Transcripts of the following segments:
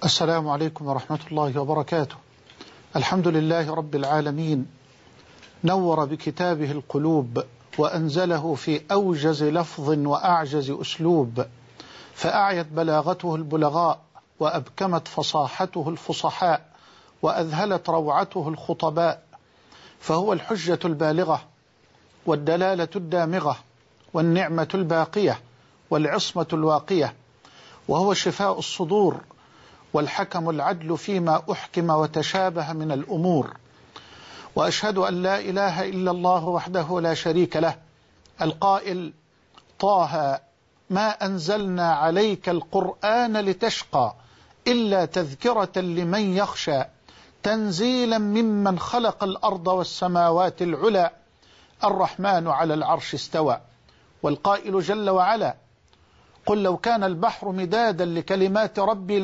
السلام عليكم ورحمة الله وبركاته. الحمد لله رب العالمين، نور بكتابه القلوب وأنزله في أوجز لفظ وأعجز أسلوب، فأعيت بلاغته البلغاء وأبكمت فصاحته الفصحاء وأذهلت روعته الخطباء، فهو الحجة البالغة والدلالة الدامغة والنعمة الباقية والعصمة الواقية، وهو شفاء الصدور والحكم العدل فيما أحكم وتشابه من الأمور. وأشهد أن لا إله إلا الله وحده لا شريك له القائل: طه ما أنزلنا عليك القرآن لتشقى إلا تذكرة لمن يخشى تنزيلا ممن خلق الأرض والسماوات العلى الرحمن على العرش استوى. والقائل جل وعلا: قل لو كان البحر مدادا لكلمات ربي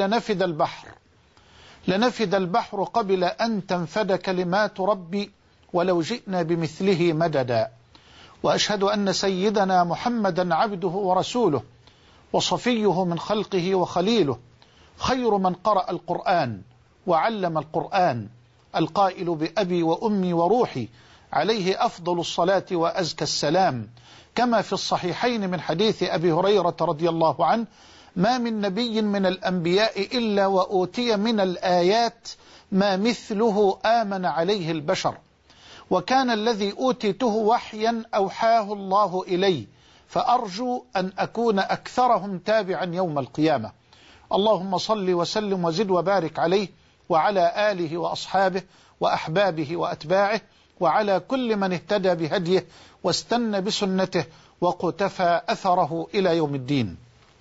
لنفد البحر قبل أن تنفد كلمات ربي ولو جئنا بمثله مددا. وأشهد أن سيدنا محمدا عبده ورسوله وصفيه من خلقه وخليله، خير من قرأ القرآن وعلم القرآن، القائل بأبي وأمي وروحي عليه أفضل الصلاة وأزكى السلام، كما في الصحيحين من حديث أبي هريرة رضي الله عنه: ما من نبي من الأنبياء إلا وأوتي من الآيات ما مثله آمن عليه البشر، وكان الذي أوتيته وحيا أوحاه الله إلي، فأرجو أن أكون أكثرهم تابعا يوم القيامة. اللهم صل وسلم وزد وبارك عليه وعلى آله وأصحابه وأحبابه وأتباعه وعلى كل من اهتدى بهديه واستنى بسنته وقتفى أثره إلى يوم الدين.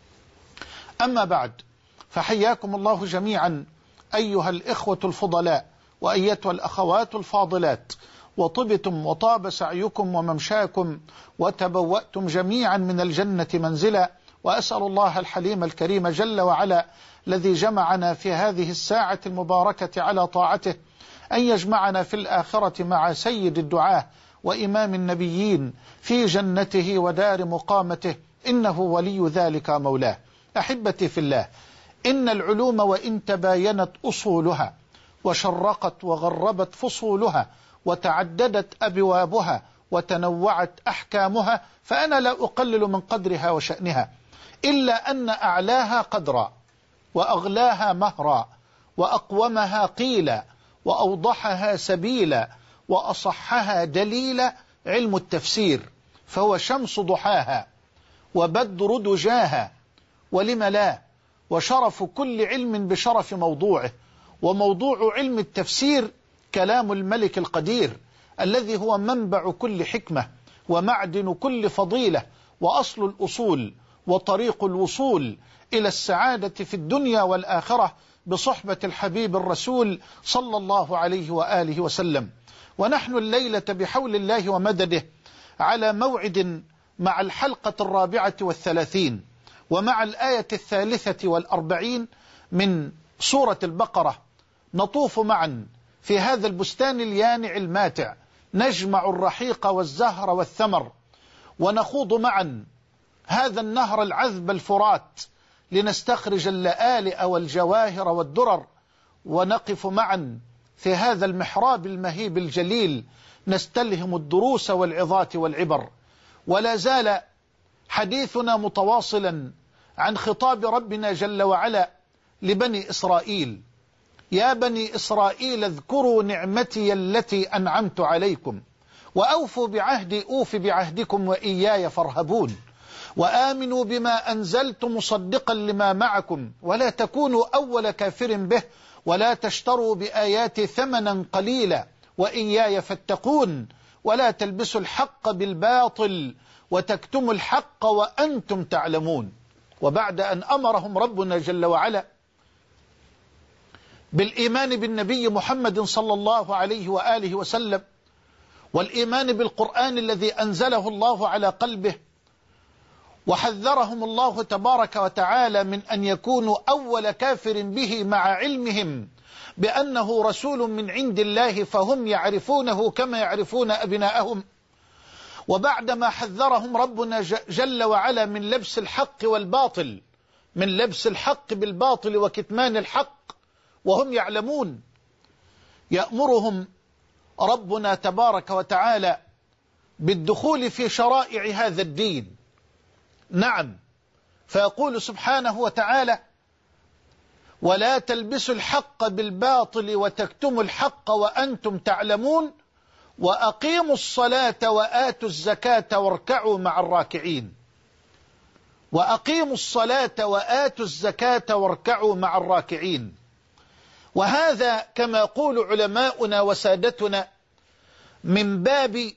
أما بعد، فحياكم الله جميعا أيها الإخوة الفضلاء وأيتها الأخوات الفاضلات، وطبتم وطاب سعيكم وممشاكم وتبوأتم جميعا من الجنة منزلا. وأسأل الله الحليم الكريم جل وعلا الذي جمعنا في هذه الساعة المباركة على طاعته أن يجمعنا في الآخرة مع سيد الدعاة وإمام النبيين في جنته ودار مقامته، إنه ولي ذلك مولاه. أحبتي في الله، إن العلوم وإن تباينت أصولها وشرقت وغربت فصولها وتعددت أبوابها وتنوعت أحكامها، فأنا لا أقلل من قدرها وشأنها، إلا أن أعلاها قدرا وأغلاها مهرا وأقومها قيلا وأوضحها سبيلا وأصحها دليلا علم التفسير، فهو شمس ضحاها وبدر دجاها، ولم لا، وشرف كل علم بشرف موضوعه. وموضوع علم التفسير كلام الملك القدير الذي هو منبع كل حكمة ومعدن كل فضيلة وأصل الأصول وطريق الوصول إلى السعادة في الدنيا والآخرة بصحبة الحبيب الرسول صلى الله عليه وآله وسلم. ونحن الليلة بحول الله ومدده على موعد مع الحلقة 34 ومع الآية 43 من سورة البقرة، نطوف معا في هذا البستان اليانع الماتع، نجمع الرحيق والزهر والثمر، ونخوض معا هذا النهر العذب الفرات لنستخرج اللآلئ والجواهر والدرر، ونقف معا في هذا المحراب المهيب الجليل نستلهم الدروس والعظات والعبر. ولا زال حديثنا متواصلا عن خطاب ربنا جل وعلا لبني إسرائيل: يا بني إسرائيل اذكروا نعمتي التي أنعمت عليكم وأوفوا بعهدي أوف بعهدكم وإياي فارهبون، وآمنوا بما أنزلت مصدقا لما معكم ولا تكونوا أول كافر به ولا تشتروا بآياتي ثمنا قليلا وإياي فاتقون، ولا تلبسوا الحق بالباطل وتكتموا الحق وأنتم تعلمون. وبعد أن أمرهم ربنا جل وعلا بالإيمان بالنبي محمد صلى الله عليه وآله وسلم والإيمان بالقرآن الذي أنزله الله على قلبه، وحذرهم الله تبارك وتعالى من أن يكونوا أول كافر به مع علمهم بأنه رسول من عند الله فهم يعرفونه كما يعرفون أبناءهم، وبعدما حذرهم ربنا جل وعلا من لبس الحق والباطل، من لبس الحق بالباطل وكتمان الحق، وهم يعلمون. يأمرهم ربنا تبارك وتعالى بالدخول في شرائع هذا الدين. نعم، فيقول سبحانه وتعالى: ولا تلبسوا الحق بالباطل وتكتموا الحق وأنتم تعلمون وأقيموا الصلاة وآتوا الزكاة واركعوا مع الراكعين. وأقيموا الصلاة وآتوا الزكاة واركعوا مع الراكعين. وهذا كما يقول علماؤنا وسادتنا من باب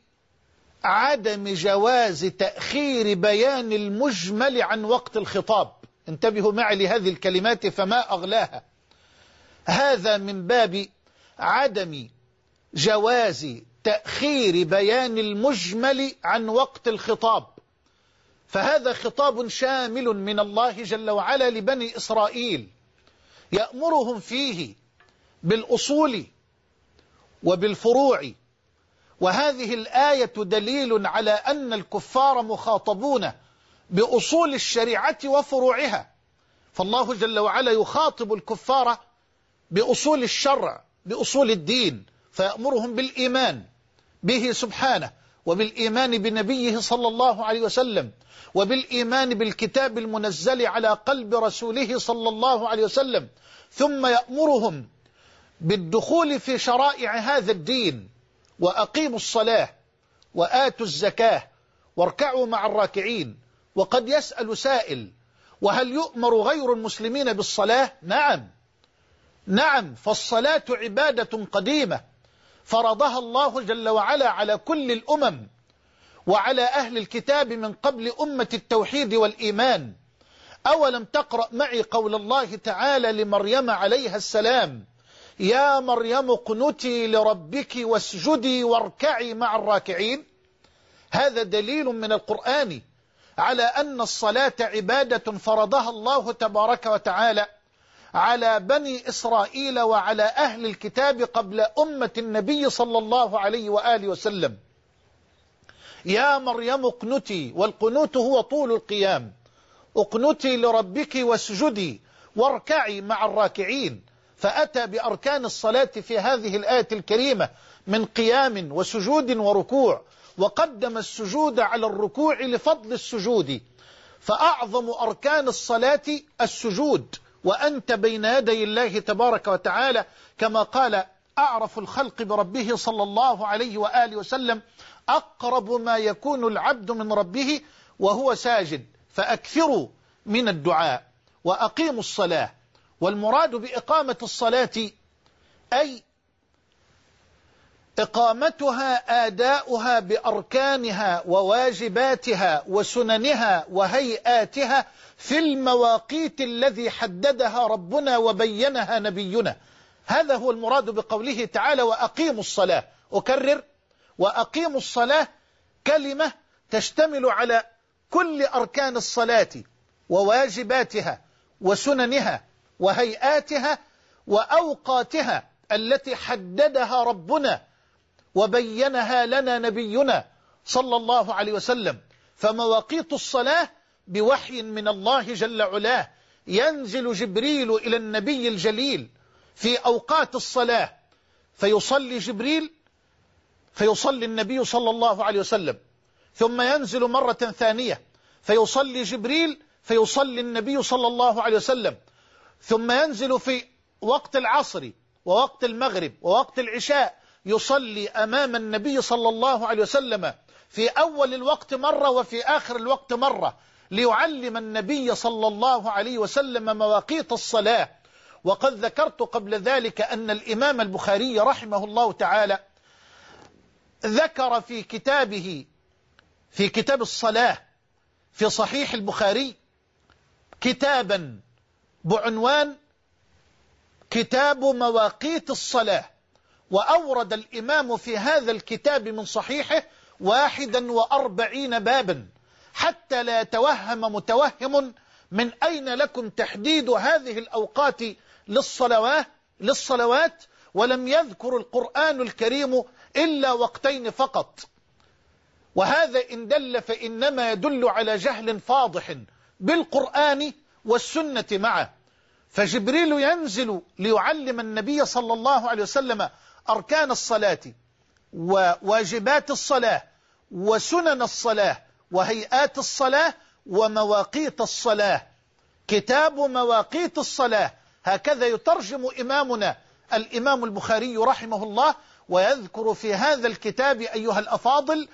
عدم جواز تأخير بيان المجمل عن وقت الخطاب. انتبهوا معي لهذه الكلمات فما أغلاها. هذا من باب عدم جواز تأخير بيان المجمل عن وقت الخطاب، فهذا خطاب شامل من الله جل وعلا لبني إسرائيل، يأمرهم فيه بالأصول وبالفروع. وهذه الآية دليل على أن الكفار مخاطبون بأصول الشريعة وفروعها، فالله جل وعلا يخاطب الكفار بأصول الشرع، بأصول الدين، فيأمرهم بالإيمان به سبحانه، وبالإيمان بنبيه صلى الله عليه وسلم، وبالإيمان بالكتاب المنزل على قلب رسوله صلى الله عليه وسلم، ثم يأمرهم بالدخول في شرائع هذا الدين. وأقيموا الصلاة وآتوا الزكاة واركعوا مع الراكعين. وقد يسأل سائل: وهل يؤمر غير المسلمين بالصلاة؟ نعم، فالصلاة عبادة قديمة فرضها الله جل وعلا على كل الأمم وعلى أهل الكتاب من قبل أمة التوحيد والإيمان. أولم تقرأ معي قول الله تعالى لمريم عليها السلام: يا مريم اقنتي لربك واسجدي واركعي مع الراكعين؟ هذا دليل من القرآن على أن الصلاة عبادة فرضها الله تبارك وتعالى على بني إسرائيل وعلى أهل الكتاب قبل أمة النبي صلى الله عليه وآله وسلم. يا مريم اقنتي، والقنوت هو طول القيام، اقنتي لربك واسجدي واركعي مع الراكعين. فأتى بأركان الصلاة في هذه الآية الكريمة من قيام وسجود وركوع، وقدم السجود على الركوع لفضل السجود، فأعظم أركان الصلاة السجود، وأنت بين يدي الله تبارك وتعالى، كما قال أعرف الخلق بربه صلى الله عليه وآله وسلم: أقرب ما يكون العبد من ربه وهو ساجد، فأكثروا من الدعاء. وأقيموا الصلاة، والمراد بإقامة الصلاة أي إقامتها آداؤها بأركانها وواجباتها وسننها وهيئاتها في المواقيت الذي حددها ربنا وبينها نبينا. هذا هو المراد بقوله تعالى: وأقيموا الصلاة. أكرر: وأقيموا الصلاة كلمة تشتمل على كل أركان الصلاة وواجباتها وسننها وهيئاتها وأوقاتها التي حددها ربنا وبينها لنا نبينا صلى الله عليه وسلم. فمواقيت الصلاة بوحي من الله جل علاه ينزل جبريل إلى النبي الجليل في أوقات الصلاة، فيصلي جبريل فيصلي النبي صلى الله عليه وسلم، ثم ينزل مرة ثانية فيصلي جبريل فيصلي النبي صلى الله عليه وسلم، ثم ينزل في وقت العصر ووقت المغرب ووقت العشاء يصلي أمام النبي صلى الله عليه وسلم في أول الوقت مرة وفي آخر الوقت مرة، ليعلم النبي صلى الله عليه وسلم مواقيت الصلاة. وقد ذكرت قبل ذلك أن الإمام البخاري رحمه الله تعالى ذكر في كتابه في كتاب الصلاة في صحيح البخاري كتابا بعنوان كتاب مواقيت الصلاة، وأورد الإمام في هذا الكتاب من صحيحه 41 بابا، حتى لا يتوهم متوهم من أين لكم تحديد هذه الأوقات للصلوات، ولم يذكر القرآن الكريم إلا وقتين فقط. وهذا إن دل فإنما يدل على جهل فاضح بالقرآن والسنة معه، فجبريل ينزل ليعلم النبي صلى الله عليه وسلم أركان الصلاة وواجبات الصلاة وسنن الصلاة وهيئات الصلاة ومواقيت الصلاة. كتاب مواقيت الصلاة، هكذا يترجم إمامنا الإمام البخاري رحمه الله، ويذكر في هذا الكتاب أيها الأفاضل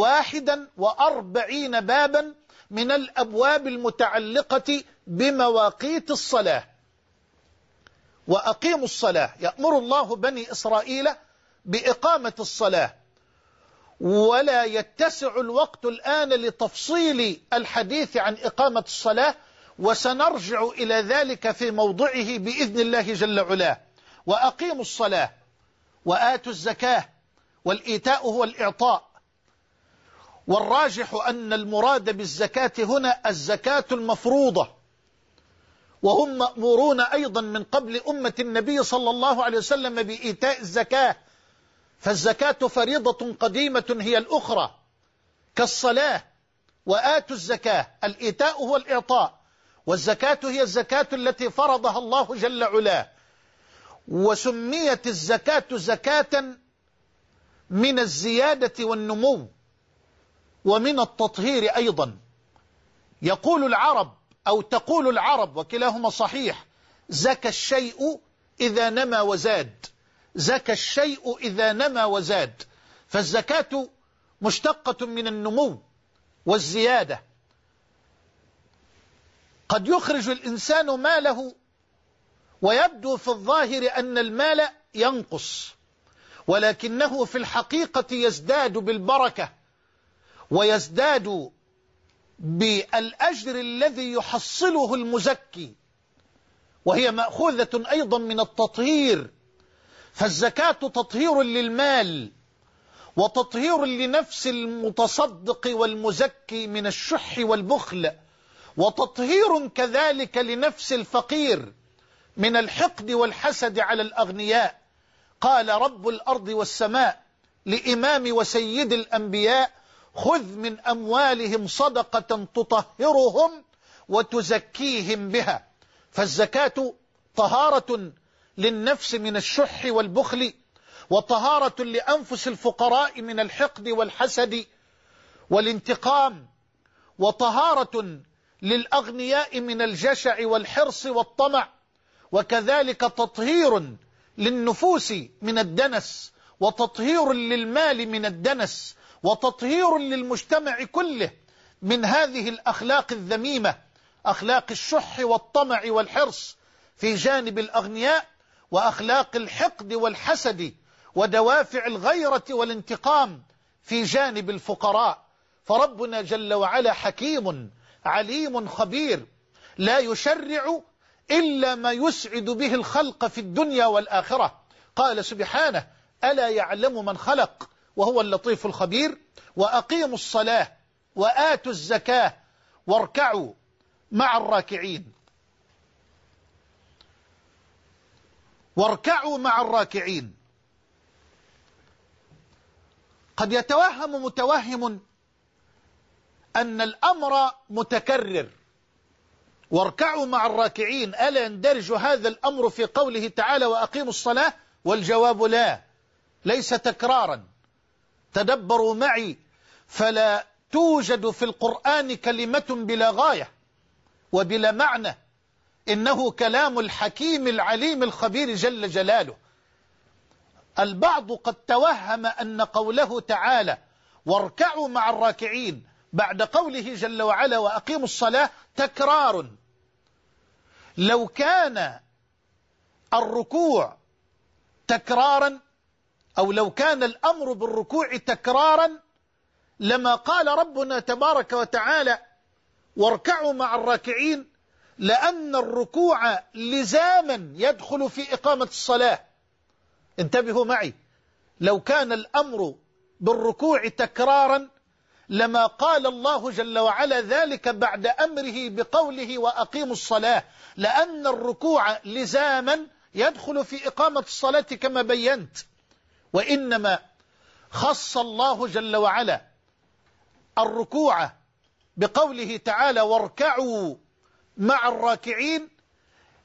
41 بابا من الأبواب المتعلقة بمواقيت الصلاة. وأقيموا الصلاة، يأمر الله بني إسرائيل بإقامة الصلاة، ولا يتسع الوقت الآن لتفصيل الحديث عن إقامة الصلاة، وسنرجع إلى ذلك في موضعه بإذن الله جل وعلا. وأقيموا الصلاة وآتوا الزكاة، والإيتاء هو الإعطاء، والراجح أن المراد بالزكاة هنا الزكاة المفروضة، وهم مأمورون أيضا من قبل أمة النبي صلى الله عليه وسلم بإيتاء الزكاة، فالزكاة فريضة قديمة هي الأخرى كالصلاة. وآتوا الزكاة، الإيتاء هو الإعطاء، والزكاة هي الزكاة التي فرضها الله جل وعلا. وسميت الزكاة زكاة من الزيادة والنمو ومن التطهير أيضا. يقول العرب أو تقول العرب، وكلاهما صحيح، زكى الشيء إذا نمى وزاد، زكى الشيء إذا نمى وزاد. فالزكاة مشتقة من النمو والزيادة. قد يخرج الإنسان ماله ويبدو في الظاهر أن المال ينقص، ولكنه في الحقيقة يزداد بالبركة ويزداد بالأجر الذي يحصله المزكي، وهي مأخوذة أيضا من التطهير. فالزكاة تطهير للمال وتطهير لنفس المتصدق والمزكي من الشح والبخل، وتطهير كذلك لنفس الفقير من الحقد والحسد على الأغنياء. قال رب الأرض والسماء لإمام وسيد الأنبياء: خذ من أموالهم صدقة تطهرهم وتزكيهم بها. فالزكاة طهارة للنفس من الشح والبخل، وطهارة لأنفس الفقراء من الحقد والحسد والانتقام، وطهارة للأغنياء من الجشع والحرص والطمع، وكذلك تطهير للنفوس من الدنس، وتطهير للمال من الدنس، وتطهير للمجتمع كله من هذه الأخلاق الذميمة، أخلاق الشح والطمع والحرص في جانب الأغنياء، وأخلاق الحقد والحسد ودوافع الغيرة والانتقام في جانب الفقراء. فربنا جل وعلا حكيم عليم خبير، لا يشرع إلا ما يسعد به الخلق في الدنيا والآخرة. قال سبحانه: ألا يعلم من خلق وهو اللطيف الخبير. وأقيموا الصلاة وآتوا الزكاة واركعوا مع الراكعين. واركعوا مع الراكعين. قد يتوهم متوهم أن الأمر متكرر، واركعوا مع الراكعين، ألا يندرج هذا الأمر في قوله تعالى: وأقيموا الصلاة؟ والجواب لا، ليس تكرارا. تدبروا معي، فلا توجد في القرآن كلمة بلا غاية وبلا معنى، إنه كلام الحكيم العليم الخبير جل جلاله. البعض قد توهم أن قوله تعالى واركعوا مع الراكعين بعد قوله جل وعلا وأقيموا الصلاة تكرار. لو كان الركوع تكرارا، أو لو كان الأمر بالركوع تكرارا، لما قال ربنا تبارك وتعالى واركعوا مع الراكعين، لأن الركوع لزاما يدخل في إقامة الصلاة. انتبهوا معي، لو كان الأمر بالركوع تكرارا لما قال الله جل وعلا ذلك بعد أمره بقوله وأقيموا الصلاة، لأن الركوع لزاما يدخل في إقامة الصلاة كما بينت. وإنما خص الله جل وعلا الركوع بقوله تعالى واركعوا مع الراكعين،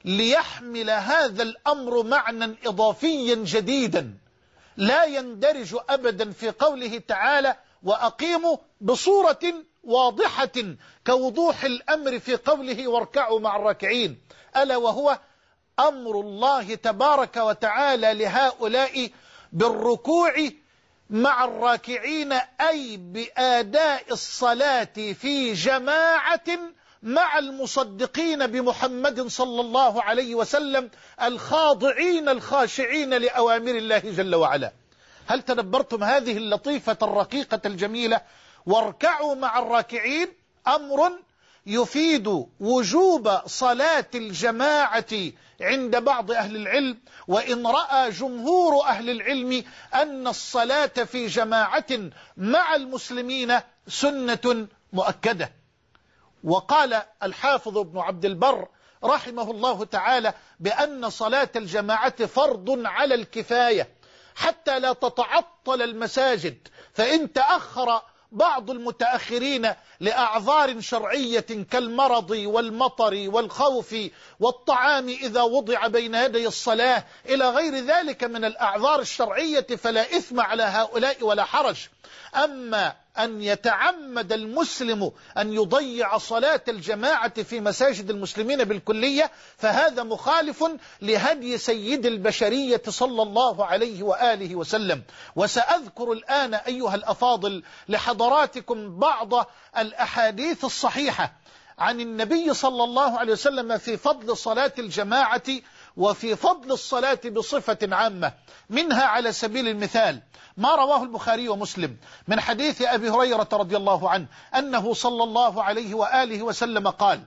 ليحمل هذا الأمر معنى إضافيا جديدا لا يندرج أبدا في قوله تعالى وأقيموا بصورة واضحة كوضوح الأمر في قوله واركعوا مع الراكعين، ألا وهو أمر الله تبارك وتعالى لهؤلاء بالركوع مع الراكعين، أي بأداء الصلاة في جماعة مع المصدقين بمحمد صلى الله عليه وسلم الخاضعين الخاشعين لأوامر الله جل وعلا. هل تدبرتم هذه اللطيفة الرقيقة الجميلة؟ واركعوا مع الراكعين أمر يفيد وجوب صلاة الجماعة عند بعض أهل العلم، وإن رأى جمهور أهل العلم أن الصلاة في جماعة مع المسلمين سنة مؤكدة. وقال الحافظ ابن عبد البر رحمه الله تعالى بأن صلاة الجماعة فرض على الكفاية حتى لا تتعطل المساجد، فإن تأخر بعض المتأخرين لأعذار شرعية كالمرض والمطر والخوف والطعام إذا وضع بين يدي الصلاة إلى غير ذلك من الأعذار الشرعية فلا إثم على هؤلاء ولا حرج. أما أن يتعمد المسلم أن يضيع صلاة الجماعة في مساجد المسلمين بالكلية فهذا مخالف لهدي سيد البشرية صلى الله عليه وآله وسلم. وسأذكر الآن أيها الأفاضل لحضراتكم بعض الأحاديث الصحيحة عن النبي صلى الله عليه وسلم في فضل صلاة الجماعة وفي فضل الصلاة بصفة عامة. منها على سبيل المثال ما رواه البخاري ومسلم من حديث أبي هريرة رضي الله عنه أنه صلى الله عليه وآله وسلم قال: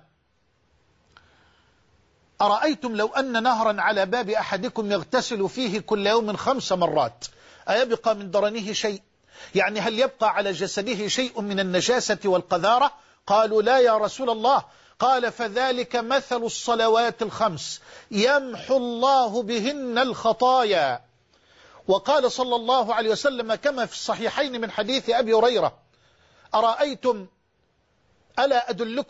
أرأيتم لو أن نهرا على باب أحدكم يغتسل فيه كل يوم 5 مرات أيبقى من درنه شيء؟ يعني هل يبقى على جسده شيء من النجاسة والقذارة؟ قالوا لا يا رسول الله. قال: فذلك مثل الصلوات 5 يمحو الله بهن الخطايا. وقال صلى الله عليه وسلم كما في الصحيحين من حديث أبي هريرة: أرأيتم ألا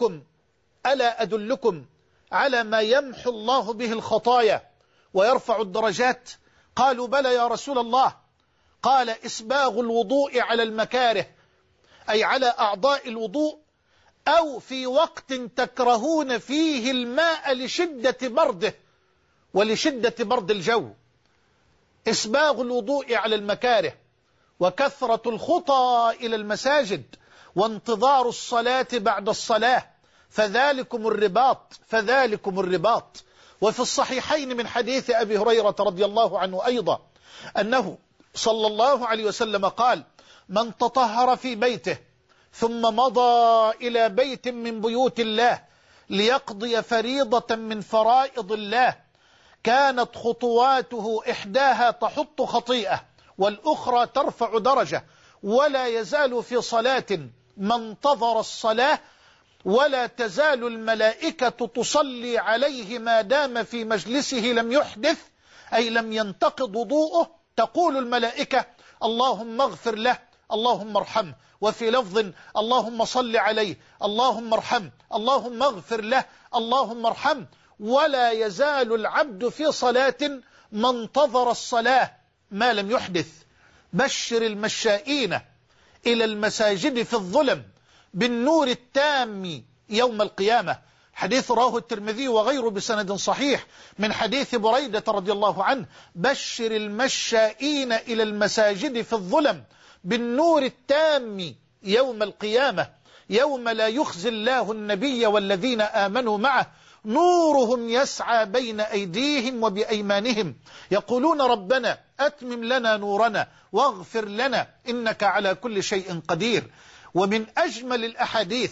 أدلكم على ما يمحو الله به الخطايا ويرفع الدرجات؟ قالوا بلى يا رسول الله. قال: إسباغ الوضوء على المكاره، أي على أعضاء الوضوء، أو في وقت تكرهون فيه الماء لشدة برده ولشدة برد الجو. إسباغ الوضوء على المكاره، وكثرة الخطى إلى المساجد، وانتظار الصلاة بعد الصلاة، فذلكم الرباط. وفي الصحيحين من حديث أبي هريرة رضي الله عنه أيضا أنه صلى الله عليه وسلم قال: من تطهر في بيته ثم مضى إلى بيت من بيوت الله ليقضي فريضة من فرائض الله كانت خطواته إحداها تحط خطيئة والأخرى ترفع درجة، ولا يزال في صلاة ما انتظر الصلاة، ولا تزال الملائكة تصلي عليه ما دام في مجلسه لم يحدث، أي لم ينتقض وضوءه. تقول الملائكة: اللهم اغفر له، اللهم ارحمه. وفي لفظ: اللهم صل عليه، اللهم ارحمه، اللهم اغفر له، اللهم ارحمه. ولا يزال العبد في صلاة ما انتظر الصلاة ما لم يحدث. بشر المشائين إلى المساجد في الظلم بالنور التام يوم القيامة. حديث رواه الترمذي وغيره بسند صحيح من حديث بريدة رضي الله عنه: بشر المشائين إلى المساجد في الظلم بالنور التام يوم القيامة، يوم لا يخزي الله النبي والذين آمنوا معه نورهم يسعى بين أيديهم وبأيمانهم يقولون ربنا أتمم لنا نورنا واغفر لنا إنك على كل شيء قدير. ومن أجمل الأحاديث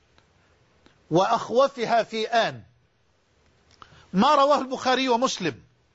وأخوفها في آن ما رواه البخاري ومسلم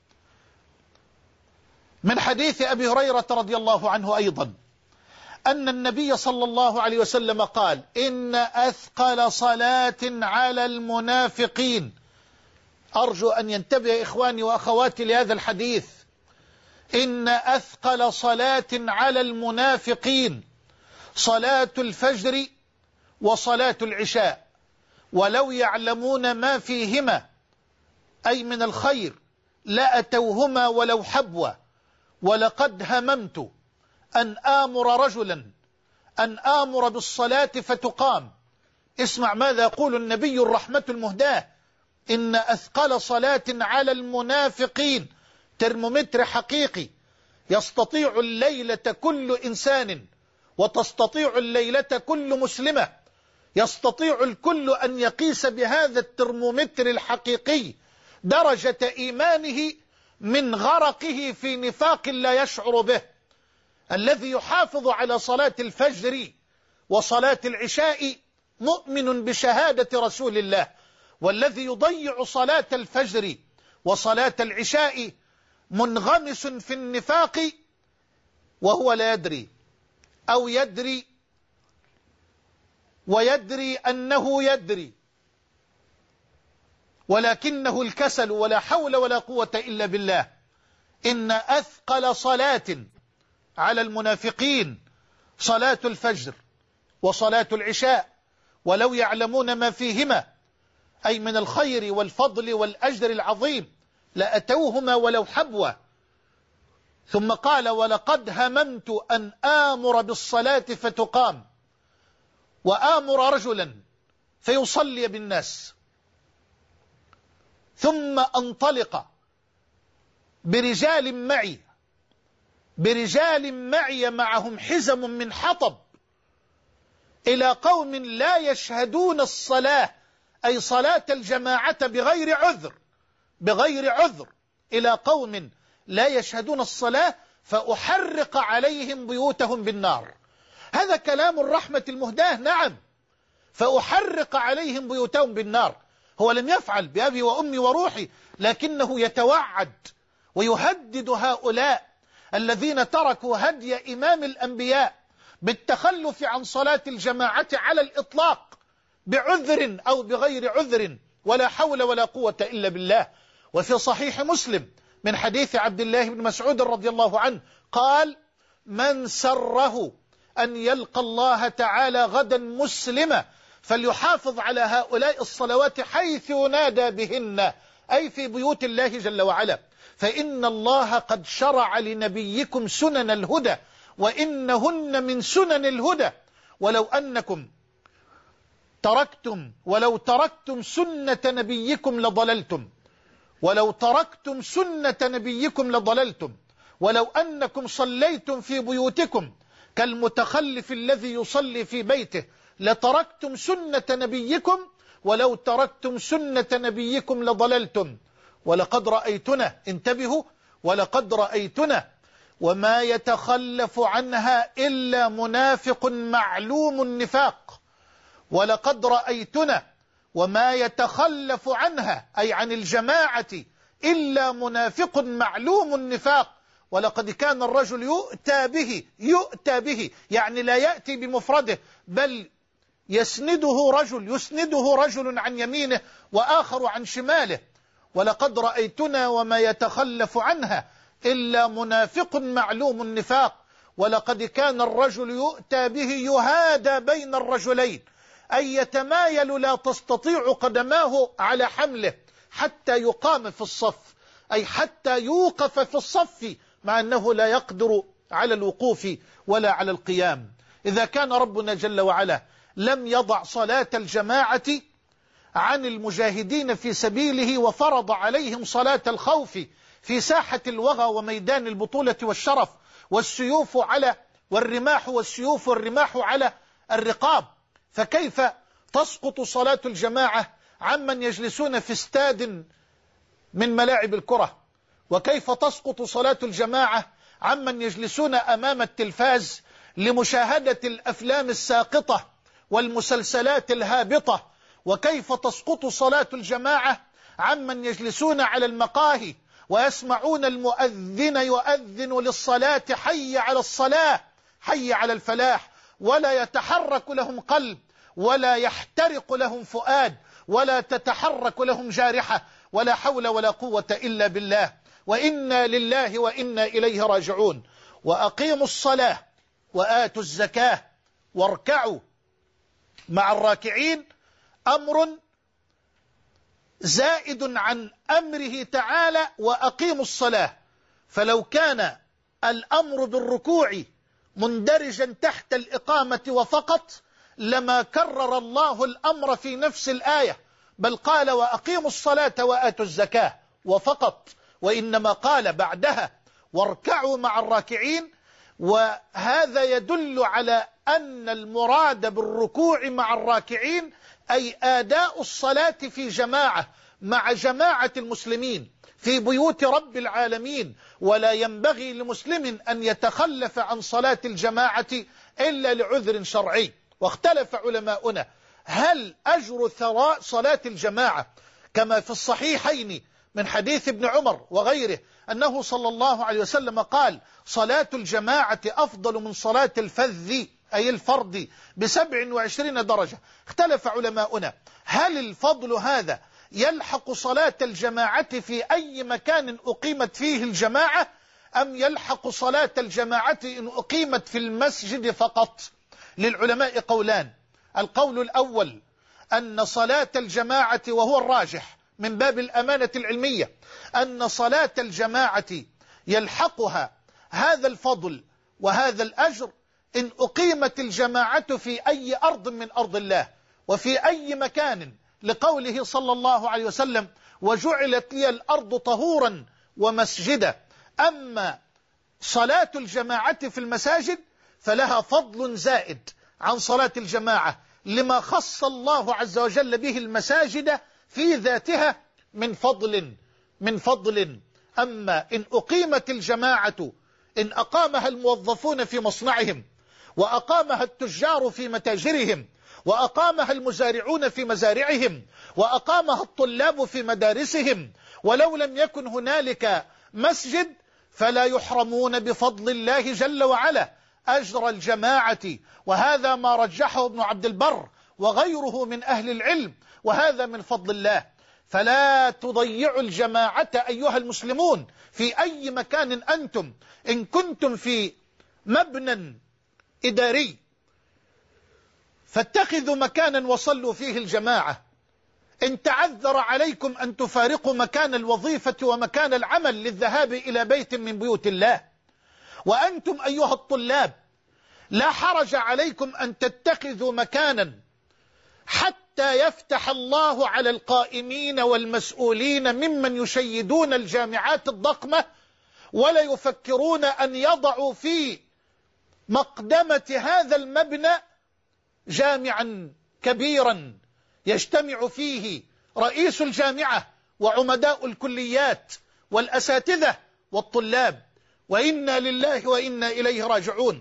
من حديث أبي هريرة رضي الله عنه أيضا أن النبي صلى الله عليه وسلم قال: إن أثقل صلاة على المنافقين. أرجو أن ينتبه إخواني وأخواتي لهذا الحديث. إن أثقل صلاة على المنافقين صلاة الفجر وصلاة العشاء، ولو يعلمون ما فيهما، أي من الخير لأتوهما ولو حبوا، ولقد هممت أن آمر رجلا أن آمر بالصلاة فتقام. اسمع ماذا يقول النبي الرحمة المهداة: إن أثقل صلاة على المنافقين، ترمومتر حقيقي، يستطيع الليلة كل إنسان، وتستطيع الليلة كل مسلمة، يستطيع الكل أن يقيس بهذا الترمومتر الحقيقي درجة إيمانه من غرقه في نفاق لا يشعر به. الذي يحافظ على صلاة الفجر وصلاة العشاء مؤمن بشهادة رسول الله، والذي يضيع صلاة الفجر وصلاة العشاء منغمس في النفاق وهو لا يدري، أو يدري ويدري أنه يدري، ولكنه الكسل، ولا حول ولا قوة إلا بالله. إن أثقل صلاة على المنافقين صلاة الفجر وصلاة العشاء، ولو يعلمون ما فيهما أي من الخير والفضل والأجر العظيم لأتوهما ولو حبوا. ثم قال: ولقد هممت أن آمر بالصلاة فتقام، وآمر رجلا فيصلي بالناس، ثم أنطلق برجال معي معهم حزم من حطب إلى قوم لا يشهدون الصلاة، أي صلاة الجماعة بغير عذر، إلى قوم لا يشهدون الصلاة فأحرق عليهم بيوتهم بالنار. هذا كلام الرحمة المهداة، نعم، فأحرق عليهم بيوتهم بالنار. هو لم يفعل بأبي وأمي وروحي، لكنه يتوعد ويهدد هؤلاء الذين تركوا هدي إمام الأنبياء بالتخلف عن صلاة الجماعة على الإطلاق بعذر أو بغير عذر، ولا حول ولا قوة إلا بالله. وفي صحيح مسلم من حديث عبد الله بن مسعود رضي الله عنه قال: من سره أن يلقى الله تعالى غدا مسلما فليحافظ على هؤلاء الصلوات حيث ينادى بهن، أي في بيوت الله جل وعلا، فإن الله قد شرع لنبيكم سنن الهدى، وإنهن من سنن الهدى، ولو تركتم سنة نبيكم لضللتم، ولو أنكم صليتم في بيوتكم كالمتخلف الذي يصلي في بيته لتركتم سنة نبيكم، ولو تركتم سنة نبيكم لضللتم. ولقد رأيتنا، انتبهوا، ولقد رأيتنا وما يتخلف عنها إلا منافق معلوم النفاق. ولقد رأيتنا وما يتخلف عنها أي عن الجماعة إلا منافق معلوم النفاق. ولقد كان الرجل يؤتى به يعني لا يأتي بمفرده، بل يسنده رجل عن يمينه وآخر عن شماله. ولقد رأيتنا وما يتخلف عنها إلا منافق معلوم النفاق. ولقد كان الرجل يؤتى به يهادى بين الرجلين، أي يتمايل لا تستطيع قدماه على حمله حتى يقام في الصف، أي حتى يوقف في الصف، مع أنه لا يقدر على الوقوف ولا على القيام. إذا كان ربنا جل وعلا لم يضع صلاة الجماعة عن المجاهدين في سبيله وفرض عليهم صلاة الخوف في ساحة الوغى وميدان البطولة والشرف والرماح على الرقاب، فكيف تسقط صلاة الجماعة عمن يجلسون في استاد من ملاعب الكرة؟ وكيف تسقط صلاة الجماعة عمن يجلسون أمام التلفاز لمشاهدة الأفلام الساقطة والمسلسلات الهابطة؟ وكيف تسقط صلاة الجماعة عمن يجلسون على المقاهي ويسمعون المؤذن يؤذن للصلاة حي على الصلاة حي على الفلاح، ولا يتحرك لهم قلب ولا يحترق لهم فؤاد ولا تتحرك لهم جارحة، ولا حول ولا قوة إلا بالله، وإنا لله وإنا إليه راجعون. وأقيموا الصلاة وآتوا الزكاة واركعوا مع الراكعين، أمر زائد عن أمره تعالى وأقيموا الصلاة. فلو كان الأمر بالركوع مندرجا تحت الإقامة وفقط لما كرر الله الأمر في نفس الآية، بل قال وأقيموا الصلاة وآتوا الزكاة وفقط، وإنما قال بعدها واركعوا مع الراكعين. وهذا يدل على أن المراد بالركوع مع الراكعين أي أداء الصلاة في جماعة مع جماعة المسلمين في بيوت رب العالمين، ولا ينبغي لمسلم أن يتخلف عن صلاة الجماعة إلا لعذر شرعي. واختلف علماؤنا هل أجر ثراء صلاة الجماعة كما في الصحيحين من حديث ابن عمر وغيره أنه صلى الله عليه وسلم قال صلاة الجماعة أفضل من صلاة الفذ أي الفرد ب27 درجة. اختلف علماؤنا هل الفضل هذا يلحق صلاة الجماعة في أي مكان أقيمت فيه الجماعة أم يلحق صلاة الجماعة إن أقيمت في المسجد فقط؟ للعلماء قولان. القول الأول أن صلاة الجماعة، وهو الراجح من باب الأمانة العلمية، أن صلاة الجماعة يلحقها هذا الفضل وهذا الأجر إن أقيمت الجماعة في أي أرض من أرض الله وفي أي مكان، لقوله صلى الله عليه وسلم وجعلت لي الأرض طهورا ومسجدا. أما صلاة الجماعة في المساجد فلها فضل زائد عن صلاة الجماعة لما خص الله عز وجل به المساجد في ذاتها من فضل. أما إن أقيمت الجماعة، إن أقامها الموظفون في مصنعهم، وأقامها التجار في متاجرهم، وأقامها المزارعون في مزارعهم، وأقامها الطلاب في مدارسهم، ولو لم يكن هنالك مسجد فلا يحرمون بفضل الله جل وعلا أجر الجماعة. وهذا ما رجحه ابن عبد البر وغيره من أهل العلم، وهذا من فضل الله. فلا تضيعوا الجماعة أيها المسلمون في أي مكان أنتم. إن كنتم في مبنى إداري فاتخذوا مكانا وصلوا فيه الجماعة. إن تعذر عليكم أن تفارقوا مكان الوظيفة ومكان العمل للذهاب إلى بيت من بيوت الله، وأنتم أيها الطلاب لا حرج عليكم أن تتخذوا مكانا حتى يفتح الله على القائمين والمسؤولين ممن يشيدون الجامعات الضخمة ولا يفكرون أن يضعوا في مقدمة هذا المبنى جامعا كبيرا يجتمع فيه رئيس الجامعة وعمداء الكليات والأساتذة والطلاب، وإنا لله وإنا إليه راجعون.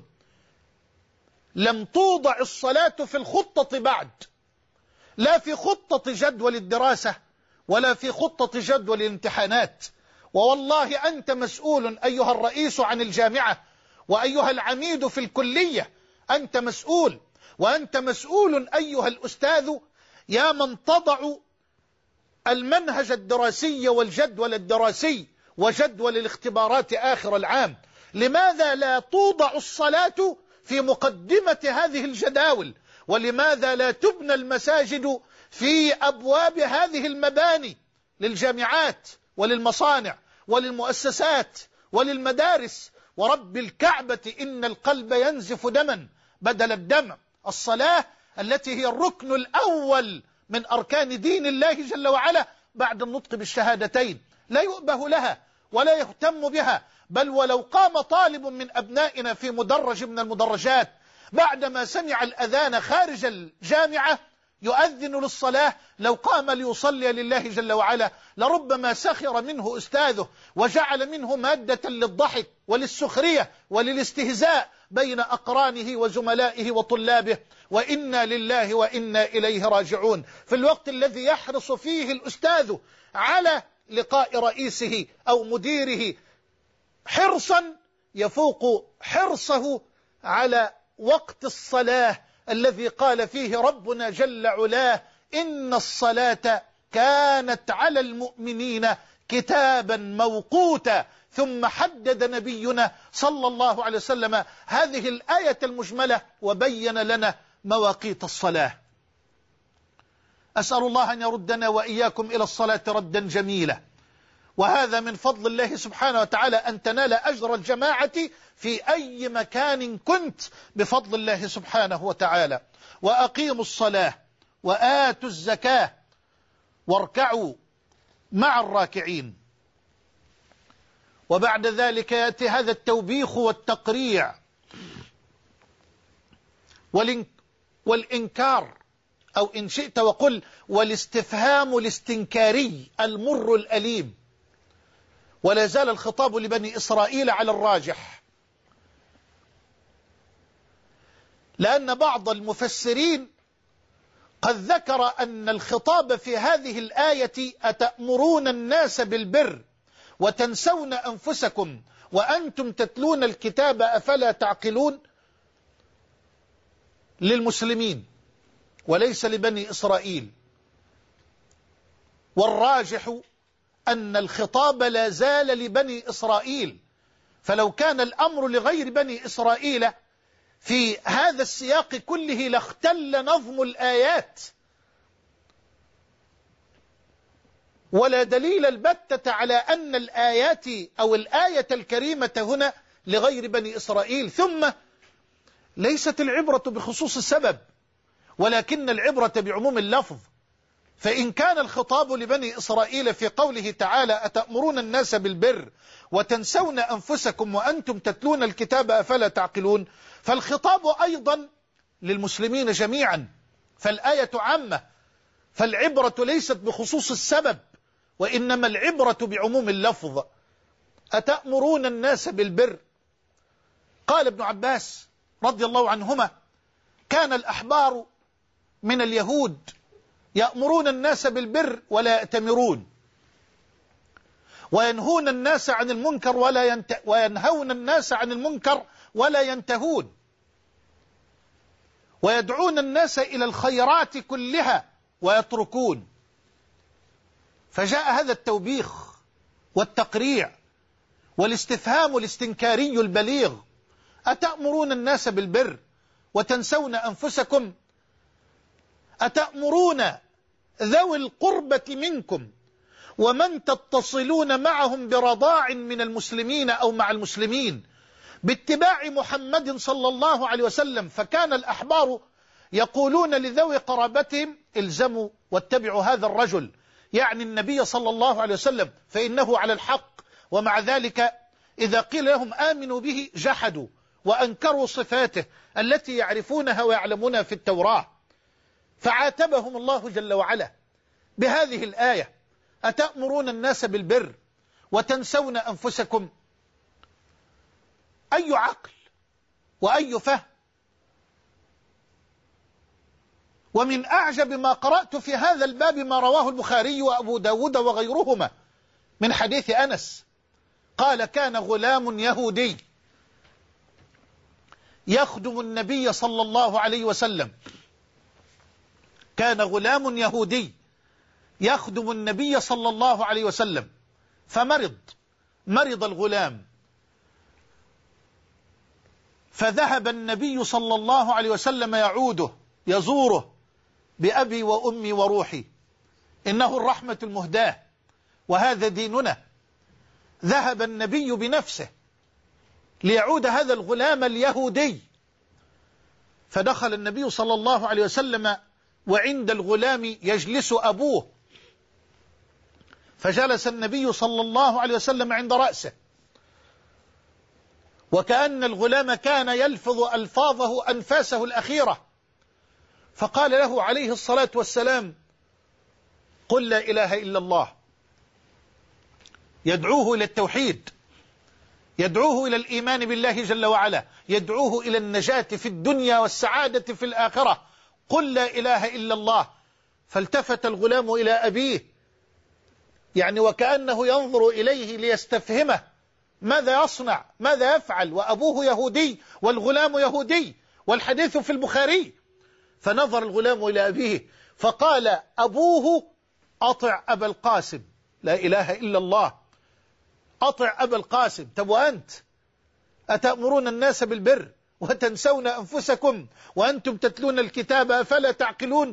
لم توضع الصلاة في الخطة بعد، لا في خطة جدول الدراسة ولا في خطة جدول الامتحانات. ووالله أنت مسؤول أيها الرئيس عن الجامعة، وأيها العميد في الكلية أنت مسؤول، وأنت مسؤول أيها الأستاذ يا من تضع المنهج الدراسي والجدول الدراسي وجدول الاختبارات آخر العام. لماذا لا توضع الصلاة في مقدمة هذه الجداول؟ ولماذا لا تبنى المساجد في أبواب هذه المباني للجامعات وللمصانع وللمؤسسات وللمدارس؟ ورب الكعبة إن القلب ينزف دما بدل الدم. الصلاة التي هي الركن الأول من أركان دين الله جل وعلا بعد النطق بالشهادتين لا يؤبه لها ولا يهتم بها. بل ولو قام طالب من أبنائنا في مدرج من المدرجات بعدما سمع الأذان خارج الجامعة يؤذن للصلاة، لو قام ليصلي لله جل وعلا لربما سخر منه أستاذه وجعل منه مادة للضحك وللسخرية وللاستهزاء بين أقرانه وزملائه وطلابه. وإنا لله وإنا إليه راجعون. في الوقت الذي يحرص فيه الأستاذ على لقاء رئيسه أو مديره حرصا يفوق حرصه على وقت الصلاة الذي قال فيه ربنا جل علاه إن الصلاة كانت على المؤمنين كتابا موقوتا. ثم حدد نبينا صلى الله عليه وسلم هذه الآية المجملة وبين لنا مواقيت الصلاة. أسأل الله أن يردنا وإياكم إلى الصلاة ردا جميلا. وهذا من فضل الله سبحانه وتعالى أن تنال أجر الجماعة في أي مكان كنت بفضل الله سبحانه وتعالى. وأقيموا الصلاة وآتوا الزكاة واركعوا مع الراكعين. وبعد ذلك يأتي هذا التوبيخ والتقريع والإنكار، أو إن شئت وقل والاستفهام الاستنكاري المر الأليم. ولا زال الخطاب لبني إسرائيل على الراجح، لأن بعض المفسرين قد ذكر أن الخطاب في هذه الآية أتأمرون الناس بالبر وتنسون أنفسكم وأنتم تتلون الكتاب أفلا تعقلون للمسلمين وليس لبني إسرائيل. والراجح أن الخطاب لا زال لبني إسرائيل، فلو كان الأمر لغير بني إسرائيل في هذا السياق كله لاختل نظم الآيات، ولا دليل البتة على أن الآيات أو الآية الكريمة هنا لغير بني إسرائيل. ثم ليست العبرة بخصوص السبب، ولكن العبرة بعموم اللفظ. فإن كان الخطاب لبني إسرائيل في قوله تعالى أتأمرون الناس بالبر وتنسون أنفسكم وأنتم تتلون الكتاب أفلا تعقلون، فالخطاب أيضا للمسلمين جميعا، فالآية عامة. فالعبرة ليست بخصوص السبب، وإنما العبرة بعموم اللفظ. أتأمرون الناس بالبر. قال ابن عباس رضي الله عنهما كان الأحبار من اليهود يأمرون الناس بالبر ولا يأتمرون، وينهون الناس عن المنكر وينهون الناس عن المنكر ولا ينتهون، ويدعون الناس إلى الخيرات كلها ويتركون. فجاء هذا التوبيخ والتقريع والاستفهام الاستنكاري البليغ: أتأمرون الناس بالبر وتنسون أنفسكم؟ أتأمرون ذوي القربة منكم ومن تتصلون معهم برضاع من المسلمين أو مع المسلمين باتباع محمد صلى الله عليه وسلم؟ فكان الأحبار يقولون لذوي قرابتهم الزموا واتبعوا هذا الرجل، يعني النبي صلى الله عليه وسلم، فإنه على الحق. ومع ذلك إذا قيل لهم آمنوا به جحدوا وأنكروا صفاته التي يعرفونها ويعلمونها في التوراة. فعاتبهم الله جل وعلا بهذه الآية: أتأمرون الناس بالبر وتنسون أنفسكم. أي عقل وأي فهم. ومن أعجب ما قرأت في هذا الباب ما رواه البخاري وأبو داود وغيرهما من حديث أنس قال: كان غلام يهودي يخدم النبي صلى الله عليه وسلم. كان غلام يهودي يخدم النبي صلى الله عليه وسلم مرض الغلام، فذهب النبي صلى الله عليه وسلم يعوده يزوره بأبي وأمي وروحي، إنه الرحمة المهداة وهذا ديننا. ذهب النبي بنفسه ليعود هذا الغلام اليهودي، فدخل النبي صلى الله عليه وسلم وعند الغلام يجلس أبوه، فجلس النبي صلى الله عليه وسلم عند رأسه، وكأن الغلام كان يلفظ ألفاظه أنفاسه الأخيرة، فقال له عليه الصلاة والسلام: قل لا إله إلا الله. يدعوه إلى التوحيد، يدعوه إلى الإيمان بالله جل وعلا، يدعوه إلى النجاة في الدنيا والسعادة في الآخرة. قل لا إله إلا الله. فالتفت الغلام إلى أبيه، يعني وكأنه ينظر إليه ليستفهمه ماذا يصنع، ماذا يفعل، وأبوه يهودي والغلام يهودي والحديث في البخاري. فنظر الغلام إلى أبيه فقال أبوه: أطع أبا القاسم. لا إله إلا الله، أطع أبا القاسم. طب وأنت أتأمرون الناس بالبر وتنسون أنفسكم وأنتم تتلون الكتاب أفلا تعقلون؟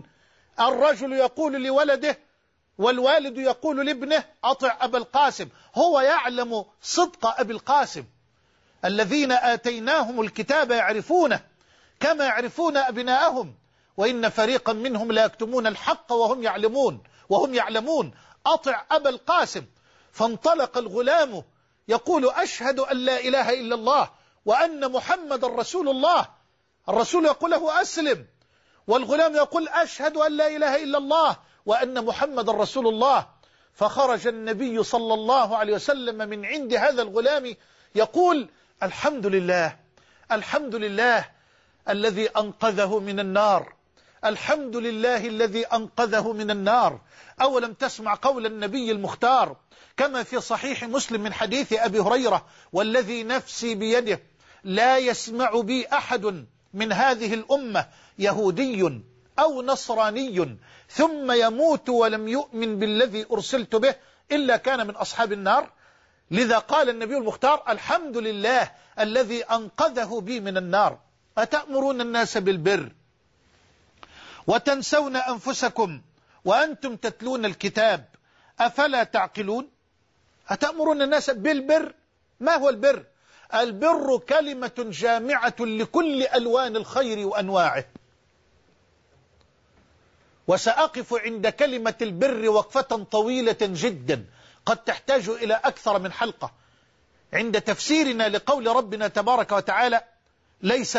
الرجل يقول لولده والوالد يقول لابنه أطع أبا القاسم. هو يعلم صدق أبي القاسم. الذين آتيناهم الكتاب يعرفونه كما يعرفون أبناءهم وإن فريقا منهم لا يكتمون الحق وهم يعلمون أطع أبا القاسم. فانطلق الغلام يقول أشهد أن لا إله إلا الله وأن محمد رسول الله. الرسول يقول له أسلم، والغلام يقول أشهد أن لا إله إلا الله وأن محمد رسول الله. فخرج النبي صلى الله عليه وسلم من عند هذا الغلام يقول الحمد لله، الحمد لله الذي أنقذه من النار، الحمد لله الذي أنقذه من النار. أولم تسمع قول النبي المختار كما في صحيح مسلم من حديث أبي هريرة والذي نفسي بيده لا يسمع بي أحد من هذه الأمة يهودي أو نصراني ثم يموت ولم يؤمن بالذي أرسلت به إلا كان من أصحاب النار. لذا قال النبي المختار الحمد لله الذي أنقذه بي من النار. أتأمرون الناس بالبر وتنسون أنفسكم وأنتم تتلون الكتاب أفلا تعقلون؟ أتأمرون الناس بالبر. ما هو البر؟ البر كلمة جامعة لكل ألوان الخير وأنواعه. وسأقف عند كلمة البر وقفة طويلة جدا قد تحتاج إلى أكثر من حلقة عند تفسيرنا لقول ربنا تبارك وتعالى ليس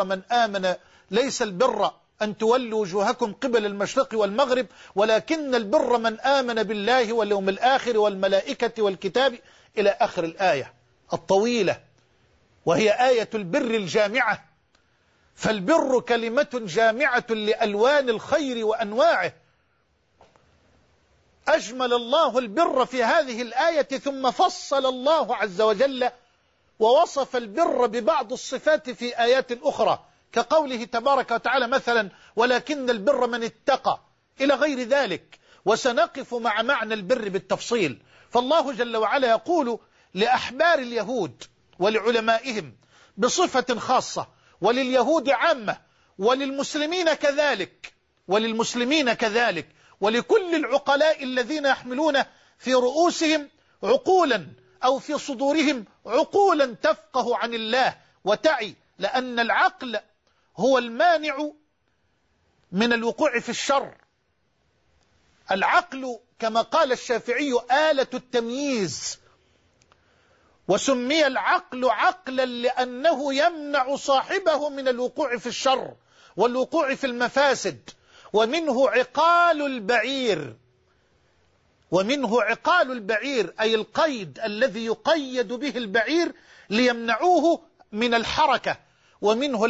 البر أن تولوا وجوهكم قبل المشرق والمغرب ولكن البر من آمن بالله واليوم الآخر والملائكة والكتاب إلى آخر الآية الطويلة، وهي آية البر الجامعة. فالبر كلمة جامعة لألوان الخير وأنواعه. أجمل الله البر في هذه الآية ثم فصل الله عز وجل ووصف البر ببعض الصفات في آيات أخرى كقوله تبارك وتعالى مثلا ولكن البر من اتقى إلى غير ذلك. وسنقف مع معنى البر بالتفصيل. فالله جل وعلا يقول لأحبار اليهود ولعلمائهم بصفة خاصة ولليهود عامة وللمسلمين كذلك ولكل العقلاء الذين يحملون في رؤوسهم عقولا أو في صدورهم عقولا تفقه عن الله وتعي، لأن العقل هو المانع من الوقوع في الشر. العقل كما قال الشافعي آلة التمييز، وسمي العقل عقلا لأنه يمنع صاحبه من الوقوع في الشر والوقوع في المفاسد. ومنه عقال البعير أي القيد الذي يقيد به البعير ليمنعوه من الحركة. ومنه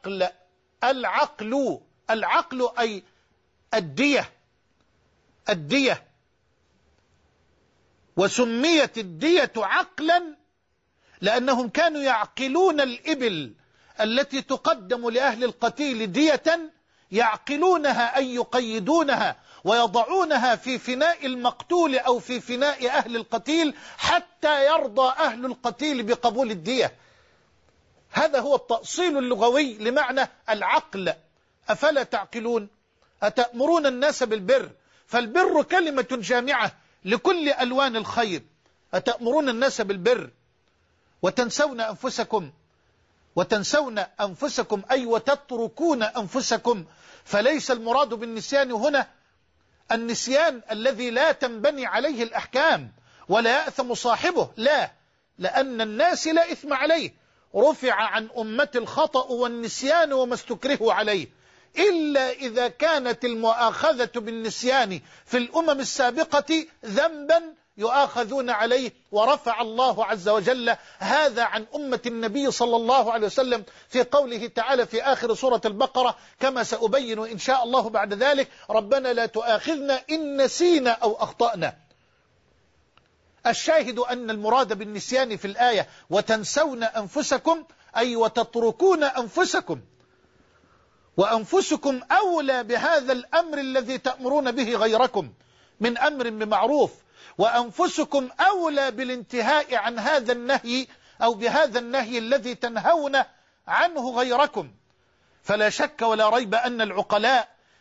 العقل أي الدية. وسميت الدية عقلا لأنهم كانوا يعقلون الإبل التي تقدم لأهل القتيل دية، يعقلونها أي يقيدونها ويضعونها في فناء المقتول أو في فناء أهل القتيل حتى يرضى أهل القتيل بقبول الدية. هذا هو التأصيل اللغوي لمعنى العقل. أفلا تعقلون؟ أتأمرون الناس بالبر. فالبر كلمة جامعة لكل ألوان الخير. أتأمرون الناس بالبر وتنسون أنفسكم أي وتتركون أنفسكم. فليس المراد بالنسيان هنا النسيان الذي لا تنبني عليه الأحكام ولا يأثم صاحبه، لا، لأن الناس لا إثم عليه. رفع عن أمة الخطأ والنسيان وما استكرهوا عليه، إلا إذا كانت المؤاخذة بالنسيان في الأمم السابقة ذنبا يؤاخذون عليه. ورفع الله عز وجل هذا عن أمة النبي صلى الله عليه وسلم في قوله تعالى في آخر سورة البقرة كما سأبين إن شاء الله بعد ذلك: ربنا لا تؤاخذنا إن نسينا أو أخطأنا. الشاهد أن المراد بالنسيان في الآية وتنسون أنفسكم أي وتتركون أنفسكم، وأنفسكم أولى بهذا الأمر الذي تأمرون به غيركم من أمر بمعروف، وأنفسكم أولى بالانتهاء عن هذا النهي أو بهذا النهي الذي تنهون عنه غيركم. فلا شك ولا ريب أن العقلاء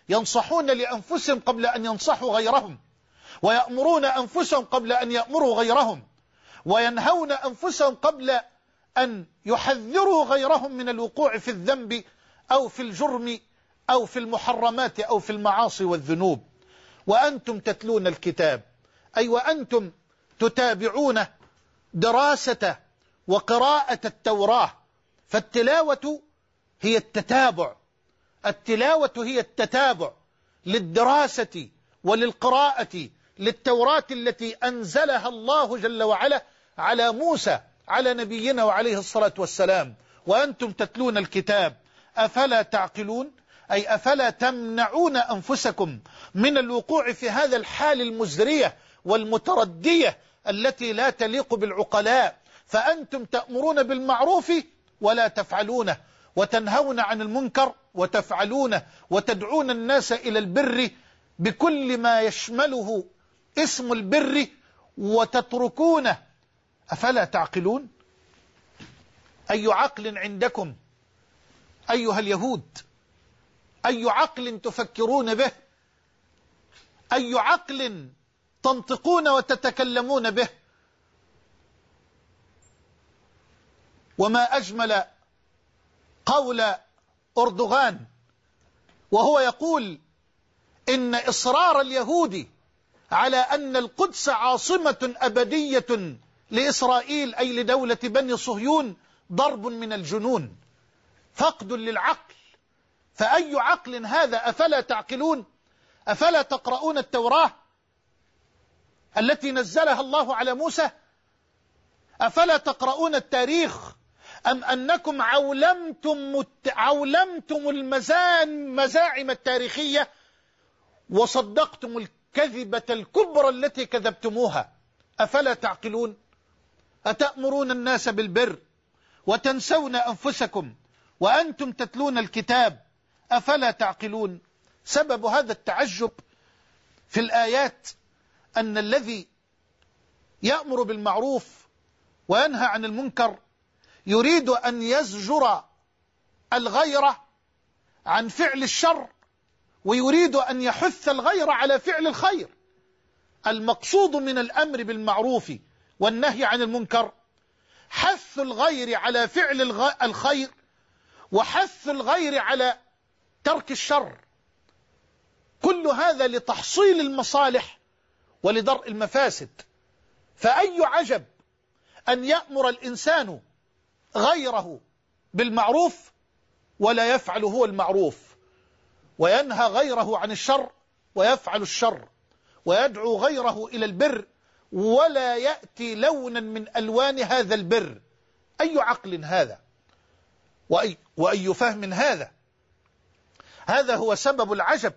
ينصحون لأنفسهم قبل أن ينصحوا غيرهم، ويأمرون أنفسهم قبل أن يأمروا غيرهم، وينهون أنفسهم قبل أن يحذروا غيرهم من الوقوع في الذنب أو في الجرم أو في المحرمات أو في المعاصي والذنوب. وأنتم تتلون الكتاب، أي وأنتم تتابعون دراسة وقراءة التوراة. فالتلاوة هي التتابع، التلاوة هي التتابع للدراسة وللقراءة للتوراة التي أنزلها الله جل وعلا على موسى على نبينا وعليه الصلاة والسلام. وأنتم تتلون الكتاب أفلا تعقلون، أي أفلا تمنعون أنفسكم من الوقوع في هذا الحال المزرية والمتردية التي لا تليق بالعقلاء. فأنتم تأمرون بالمعروف ولا تفعلونه، وتنهون عن المنكر وتفعلونه، وتدعون الناس إلى البر بكل ما يشمله اسم البر وتتركونه. أفلا تعقلون؟ أي عقل عندكم أيها اليهود؟ أي عقل تفكرون به؟ أي عقل تنطقون وتتكلمون به؟ وما أجمل قول أردوغان وهو يقول إن إصرار اليهود على أن القدس عاصمة أبدية لإسرائيل أي لدولة بني صهيون ضرب من الجنون، فقد للعقل. فأي عقل هذا؟ أفلا تعقلون؟ أفلا تقرؤون التوراة التي نزلها الله على موسى؟ أفلا تقرؤون التاريخ؟ أم أنكم عولمتم المزاعم التاريخية وصدقتم الكذبة الكبرى التي كذبتموها؟ أفلا تعقلون؟ أتأمرون الناس بالبر وتنسون أنفسكم وأنتم تتلون الكتاب، أفلا تعقلون؟ سبب هذا التعجب في الآيات أن الذي يأمر بالمعروف وينهى عن المنكر يريد أن يزجر الغير عن فعل الشر، ويريد أن يحث الغير على فعل الخير. المقصود من الأمر بالمعروف والنهي عن المنكر حث الغير على فعل الخير، وحث الغير على ترك الشر. كل هذا لتحصيل المصالح ولدرء المفاسد. فأي عجب أن يأمر الإنسان غيره بالمعروف ولا يفعل هو المعروف، وينهى غيره عن الشر ويفعل الشر، ويدعو غيره إلى البر ولا يأتي لونا من ألوان هذا البر. أي عقل هذا؟ وأي فهم هذا؟ هذا هو سبب العجب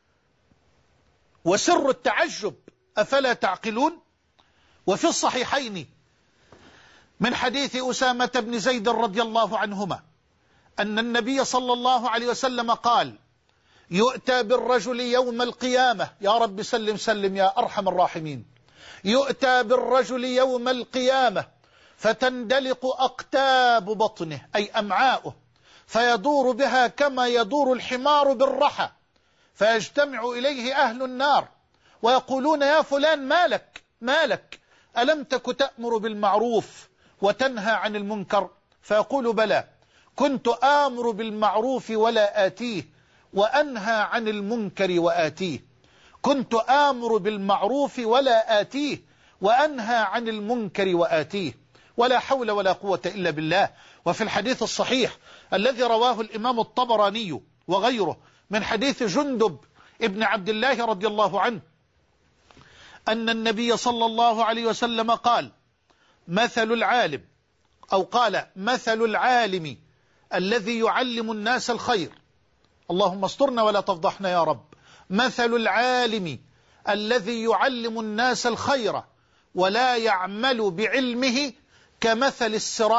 وسر التعجب. أفلا تعقلون؟ وفي الصحيحين من حديث أسامة بن زيد رضي الله عنهما أن النبي صلى الله عليه وسلم قال: يؤتى بالرجل يوم القيامة، يا رب سلم سلم يا أرحم الراحمين، يؤتى بالرجل يوم القيامة فتندلق أقتاب بطنه أي أمعاؤه، فيدور بها كما يدور الحمار بالرحى، فيجتمع إليه أهل النار ويقولون: يا فلان مالك ألم تك تأمر بالمعروف وتنهى عن المنكر؟ فيقول: بلى، كنت آمر بالمعروف ولا آتيه، وأنهى عن المنكر وآتيه. كنت آمر بالمعروف ولا آتيه، وأنهى عن المنكر وآتيه. ولا حول ولا قوة إلا بالله. وفي الحديث الصحيح الذي رواه الإمام الطبراني وغيره من حديث جندب ابن عبد الله رضي الله عنه أن النبي صلى الله عليه وسلم قال: مثل العالم، أو قال: مثل العالم الذي يعلم الناس الخير، اللهم استرنا ولا تفضحنا يا رب، مثل العالم الذي يعلم الناس الخير ولا يعمل بعلمه كمثل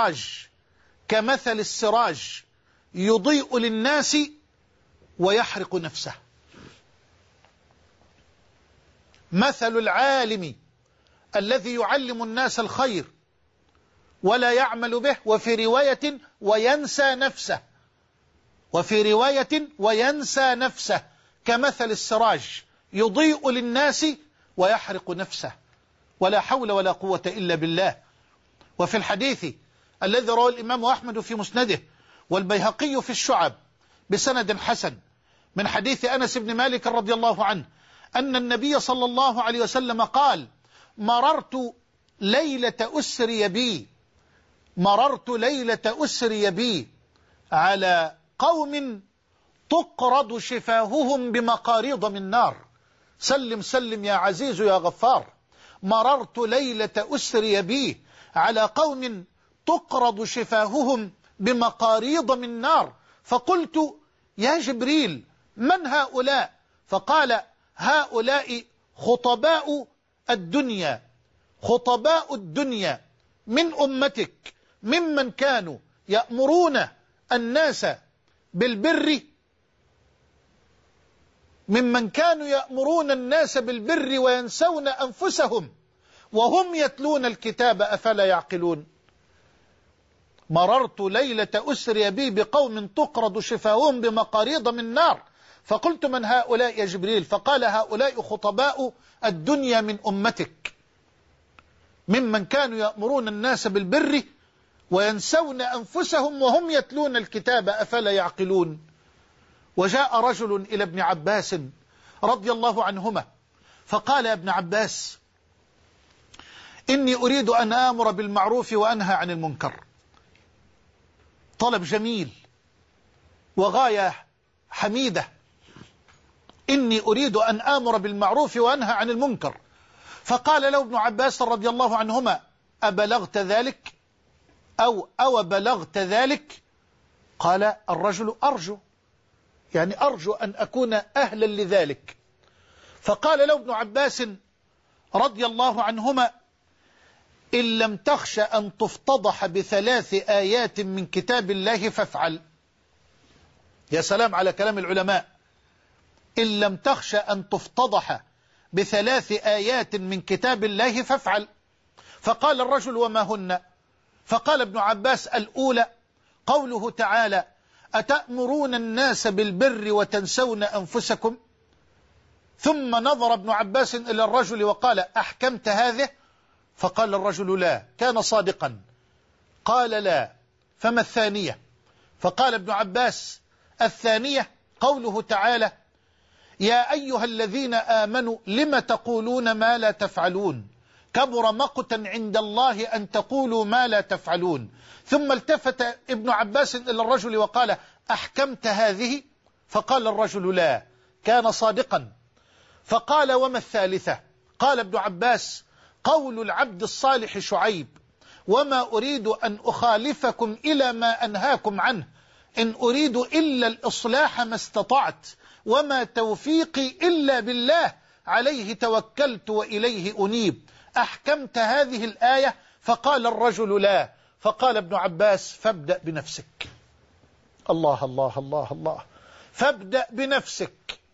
السراج يضيء للناس ويحرق نفسه. مثل العالم الذي يعلم الناس الخير ولا يعمل به، وفي رواية وينسى نفسه، كمثل السراج يضيء للناس ويحرق نفسه، ولا حول ولا قوة إلا بالله. وفي الحديث الذي رواه الإمام أحمد في مسنده والبيهقي في الشعب بسند حسن من حديث أنس بن مالك رضي الله عنه أن النبي صلى الله عليه وسلم قال: مررت ليلة أسري بي على قوم تقرض شفاههم بمقاريض من نار. سلم سلم يا عزيز يا غفار. مررت ليلة أسري بي على قوم تقرض شفاههم بمقاريض من نار، فقلت: يا جبريل من هؤلاء؟ فقال: هؤلاء خطباء الدنيا من أمتك، ممن كانوا يأمرون الناس بالبر وينسون أنفسهم وهم يتلون الكتاب أفلا يعقلون. مررت ليلة أسري بي بقوم تقرض شفاههم بمقاريض من نار، فقلت: من هؤلاء يا جبريل؟ فقال: هؤلاء خطباء الدنيا من أمتك، ممن كانوا يأمرون الناس بالبر وينسون أنفسهم وهم يتلون الكتاب أفلا يعقلون. وجاء رجل إلى ابن عباس رضي الله عنهما فقال: يا ابن عباس، إني أريد أن آمر بالمعروف وأنهى عن المنكر. طلب جميل وغاية حميدة. إني أريد أن آمر بالمعروف وأنهى عن المنكر. فقال له ابن عباس رضي الله عنهما: أبلغت ذلك أو بلغت ذلك؟ قال الرجل: أرجو أن أكون أهلا لذلك. فقال له ابن عباس رضي الله عنهما: إن لم تخش أن تفتضح بثلاث آيات من كتاب الله فافعل. يا سلام على كلام العلماء. إن لم تخش أن تفتضح بثلاث آيات من كتاب الله فافعل. فقال الرجل: وما هن؟ فقال ابن عباس: الأولى قوله تعالى: أتأمرون الناس بالبر وتنسون أنفسكم. ثم نظر ابن عباس إلى الرجل وقال: أحكمت هذه؟ فقال الرجل: لا. كان صادقا. قال: لا. فما الثانية؟ فقال ابن عباس: الثانية قوله تعالى: يا أيها الذين آمنوا لم تقولون ما لا تفعلون، كبر مقتا عند الله أن تقولوا ما لا تفعلون. ثم التفت ابن عباس إلى الرجل وقال: أحكمت هذه؟ فقال الرجل: لا. كان صادقا. فقال: وما الثالثة؟ قال ابن عباس: قول العبد الصالح شعيب: وما أريد أن أخالفكم إلى ما أنهاكم عنه، إن أريد إلا الإصلاح ما استطعت، وما توفيقي إلا بالله، عليه توكلت وإليه أنيب. أحكمت هذه الآية؟ فقال الرجل: لا. فقال ابن عباس: فابدأ بنفسك. الله الله الله الله. فابدأ بنفسك.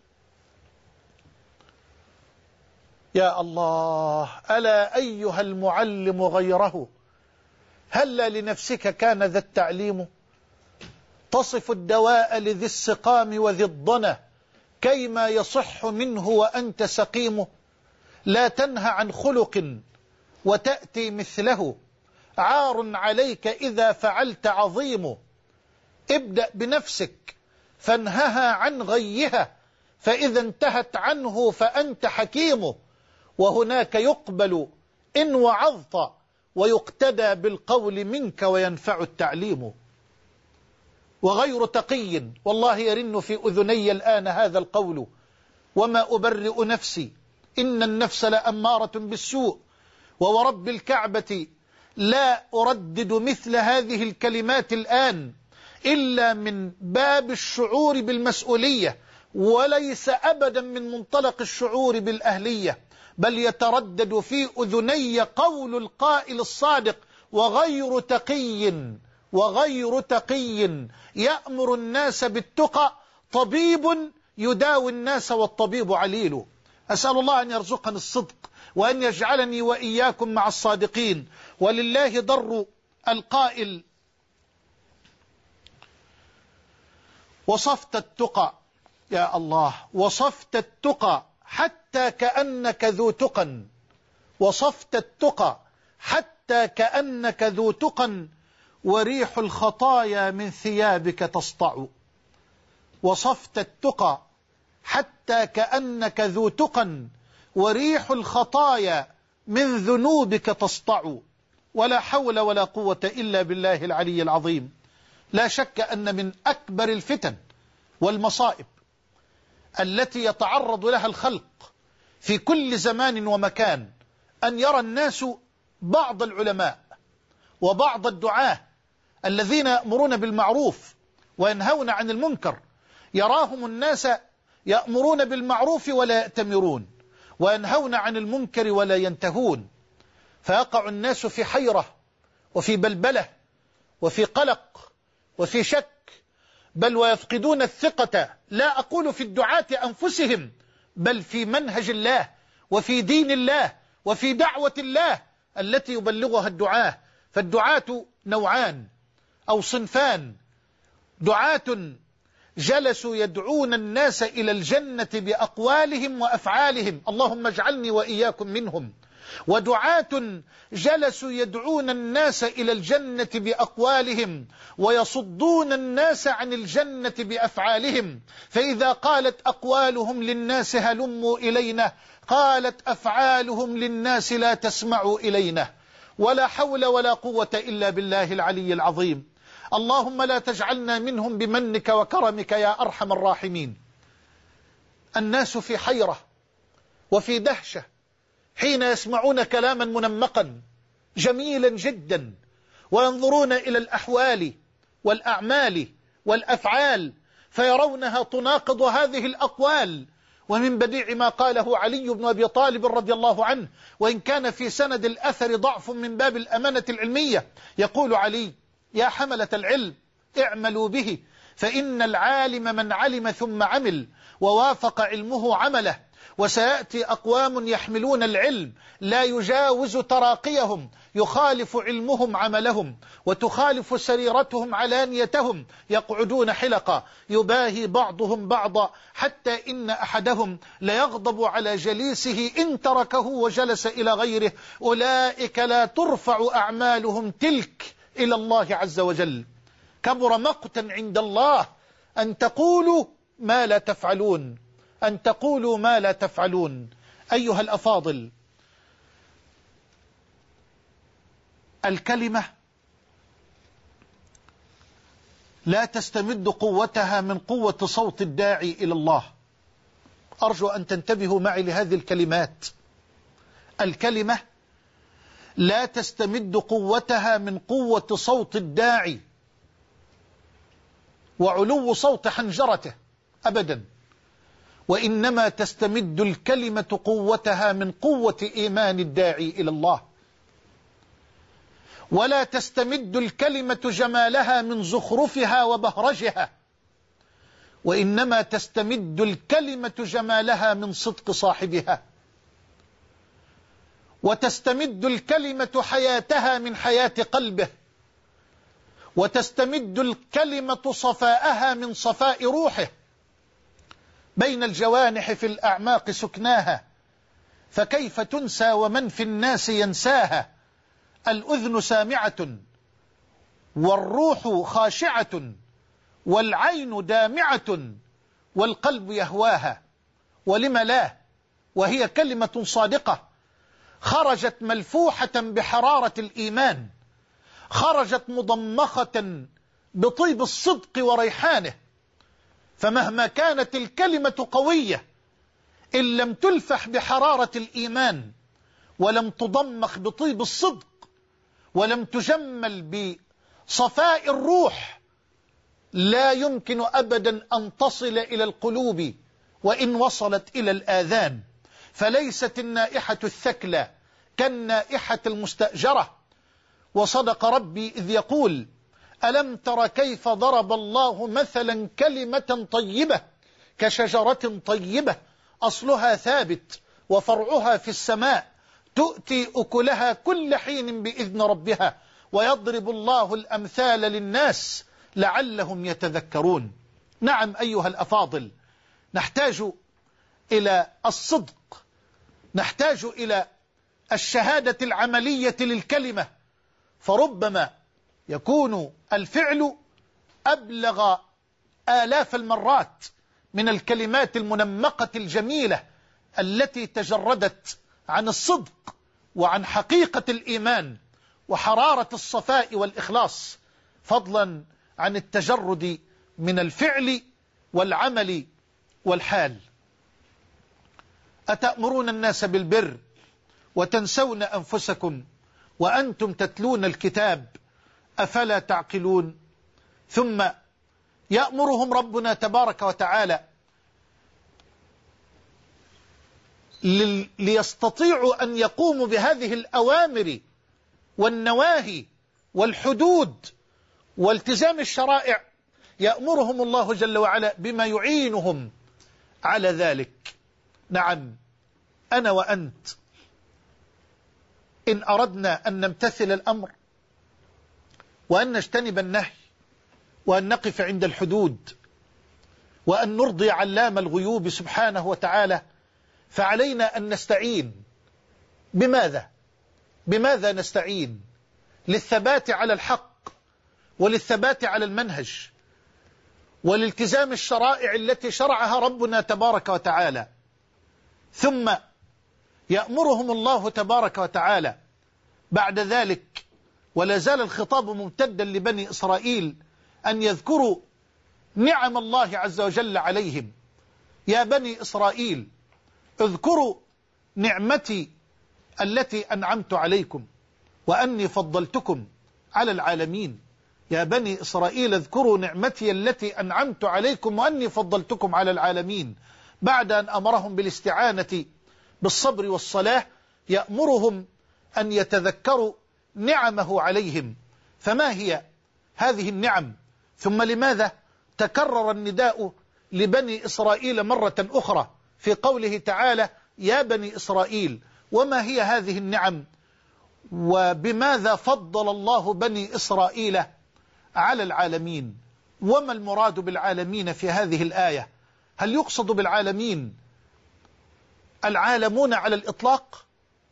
يا الله، ألا أيها المعلم غيره، هل لنفسك كان ذا التعليم؟ تصف الدواء لذي السقام وذي الضنا، كيما يصح منه وأنت سقيم. لا تنهى عن خلق وتأتي مثله، عار عليك إذا فعلت عظيم. ابدأ بنفسك فانهها عن غيها، فإذا انتهت عنه فأنت حكيم. وهناك يقبل إن وعظت، ويقتدى بالقول منك وينفع التعليم. وغير تقي، والله يرن في أذني الآن هذا القول: وما أبرئ نفسي إن النفس لأمارة بالسوء. وورب الكعبة لا أردد مثل هذه الكلمات الآن إلا من باب الشعور بالمسؤولية، وليس أبدا من منطلق الشعور بالأهلية، بل يتردد في أذني قول القائل الصادق: وغير تقي يأمر الناس بالتقى، طبيب يداوي الناس والطبيب عليل. أسأل الله أن يرزقني الصدق، وأن يجعلني وإياكم مع الصادقين. ولله در القائل: وصفت التقى يا الله، وصفت التقى حتى كأنك ذو تقى، وصفت التقى حتى كأنك ذو تقى، وريح الخطايا من ثيابك تسطع. وصفت التقى حتى كأنك ذو تقى، وريح الخطايا من ذنوبك تسطع. ولا حول ولا قوة إلا بالله العلي العظيم. لا شك أن من أكبر الفتن والمصائب التي يتعرض لها الخلق في كل زمان ومكان أن يرى الناس بعض العلماء وبعض الدعاة الذين يأمرون بالمعروف وينهون عن المنكر، يراهم الناس يأمرون بالمعروف ولا يأتمرون، وينهون عن المنكر ولا ينتهون، فيقع الناس في حيرة وفي بلبلة وفي قلق وفي شك، بل ويفقدون الثقة، لا أقول في الدعاة أنفسهم، بل في منهج الله وفي دين الله وفي دعوة الله التي يبلغها الدعاة. فالدعاة نوعان أو صنفان: دعاة جلسوا يدعون الناس إلى الجنة بأقوالهم وأفعالهم، اللهم اجعلني وإياكم منهم. ودعاة جلسوا يدعون الناس إلى الجنة بأقوالهم ويصدون الناس عن الجنة بأفعالهم. فإذا قالت أقوالهم للناس هلموا إلينا، قالت أفعالهم للناس لا تسمعوا إلينا. ولا حول ولا قوة إلا بالله العلي العظيم. اللهم لا تجعلنا منهم بمنك وكرمك يا أرحم الراحمين. الناس في حيرة وفي دهشة حين يسمعون كلاما منمقا جميلا جدا، وينظرون إلى الأحوال والأعمال والأفعال فيرونها تناقض هذه الأقوال. ومن بديع ما قاله علي بن أبي طالب رضي الله عنه، وإن كان في سند الأثر ضعف من باب الأمانة العلمية، يقول علي: يا حملة العلم اعملوا به، فإن العالم من علم ثم عمل ووافق علمه عمله، وسيأتي أقوام يحملون العلم لا يجاوز تراقيهم، يخالف علمهم عملهم وتخالف سريرتهم علانيتهم، يقعدون حلقة يباهي بعضهم بعضا، حتى إن أحدهم ليغضب على جليسه إن تركه وجلس إلى غيره. أولئك لا ترفع أعمالهم تلك إلى الله عز وجل. كبر مقتا عند الله أن تقولوا ما لا تفعلون، أن تقولوا ما لا تفعلون. أيها الأفاضل، الكلمة لا تستمد قوتها من قوة صوت الداعي إلى الله. أرجو أن تنتبهوا معي لهذه الكلمات. الكلمة لا تستمد قوتها من قوة صوت الداعي وعلو صوت حنجرته أبدا، وإنما تستمد الكلمة قوتها من قوة إيمان الداعي إلى الله. ولا تستمد الكلمة جمالها من زخرفها وبهرجها، وإنما تستمد الكلمة جمالها من صدق صاحبها. وتستمد الكلمة حياتها من حياة قلبه، وتستمد الكلمة صفاءها من صفاء روحه. بين الجوانح في الأعماق سكناها، فكيف تنسى ومن في الناس ينساها. الأذن سامعة والروح خاشعة والعين دامعة والقلب يهواها. ولم لا؟ وهي كلمة صادقة خرجت ملفوحة بحرارة الإيمان، خرجت مضمخة بطيب الصدق وريحانه. فمهما كانت الكلمة قوية إن لم تلفح بحرارة الإيمان ولم تضمخ بطيب الصدق ولم تجمل بصفاء الروح، لا يمكن أبدا أن تصل إلى القلوب وإن وصلت إلى الآذان. فليست النائحة الثكلى كالنائحة المستأجرة. وصدق ربي إذ يقول: ألم تر كيف ضرب الله مثلا كلمة طيبة كشجرة طيبة أصلها ثابت وفرعها في السماء تؤتي أكلها كل حين بإذن ربها ويضرب الله الأمثال للناس لعلهم يتذكرون. نعم أيها الأفاضل، نحتاج إلى الصدق، نحتاج إلى الشهادة العملية للكلمة، فربما يكون الفعل أبلغ آلاف المرات من الكلمات المنمقة الجميلة التي تجردت عن الصدق وعن حقيقة الإيمان وحرارة الصفاء والإخلاص، فضلا عن التجرد من الفعل والعمل والحال. أتأمرون الناس بالبر وتنسون أنفسكم وأنتم تتلون الكتاب أفلا تعقلون؟ ثم يأمرهم ربنا تبارك وتعالى ليستطيعوا أن يقوموا بهذه الأوامر والنواهي والحدود والتزام الشرائع، يأمرهم الله جل وعلا بما يعينهم على ذلك. نعم، أنا وأنت إن أردنا أن نمتثل الأمر وأن نجتنب النهي وأن نقف عند الحدود وأن نرضي علام الغيوب سبحانه وتعالى، فعلينا أن نستعين. بماذا نستعين؟ للثبات على الحق وللثبات على المنهج والالتزام الشرائع التي شرعها ربنا تبارك وتعالى. ثم يأمرهم الله تبارك وتعالى بعد ذلك، ولا زال الخطاب ممتدا لبني إسرائيل، أن يذكروا نعم الله عز وجل عليهم. يا بني إسرائيل اذكروا نعمتي التي أنعمت عليكم وأني فضلتكم على العالمين. يا بني إسرائيل اذكروا نعمتي التي أنعمت عليكم وأني فضلتكم على العالمين. بعد أن أمرهم بالاستعانة بالصبر والصلاة يأمرهم أن يتذكروا نعمه عليهم. فما هي هذه النعم؟ ثم لماذا تكرر النداء لبني إسرائيل مرة أخرى في قوله تعالى يا بني إسرائيل؟ وما هي هذه النعم؟ وبماذا فضل الله بني إسرائيل على العالمين؟ وما المراد بالعالمين في هذه الآية؟ هل يقصد بالعالمين العالمون على الإطلاق،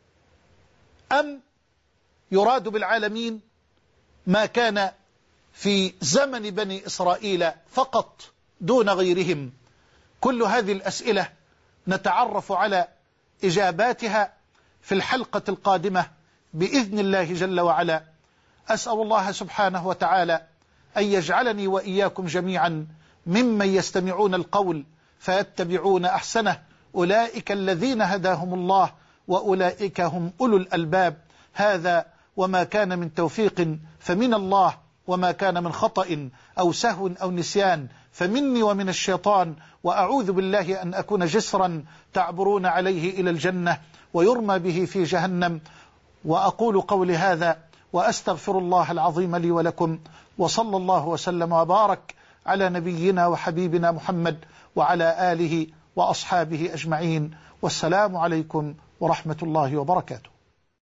أم يراد بالعالمين ما كان في زمن بني إسرائيل فقط دون غيرهم؟ كل هذه الأسئلة نتعرف على إجاباتها في الحلقة القادمة بإذن الله جل وعلا. أسأل الله سبحانه وتعالى أن يجعلني وإياكم جميعا ممن يستمعون القول فيتبعون أحسنه، أولئك الذين هداهم الله وأولئك هم أولو الألباب. هذا وما كان من توفيق فمن الله، وما كان من خطأ أو سهو أو نسيان فمني ومن الشيطان، وأعوذ بالله أن أكون جسرا تعبرون عليه إلى الجنة ويرمى به في جهنم. وأقول قولي هذا وأستغفر الله العظيم لي ولكم، وصلى الله وسلم وبارك على نبينا وحبيبنا محمد وعلى آله وأصحابه أجمعين، والسلام عليكم ورحمة الله وبركاته.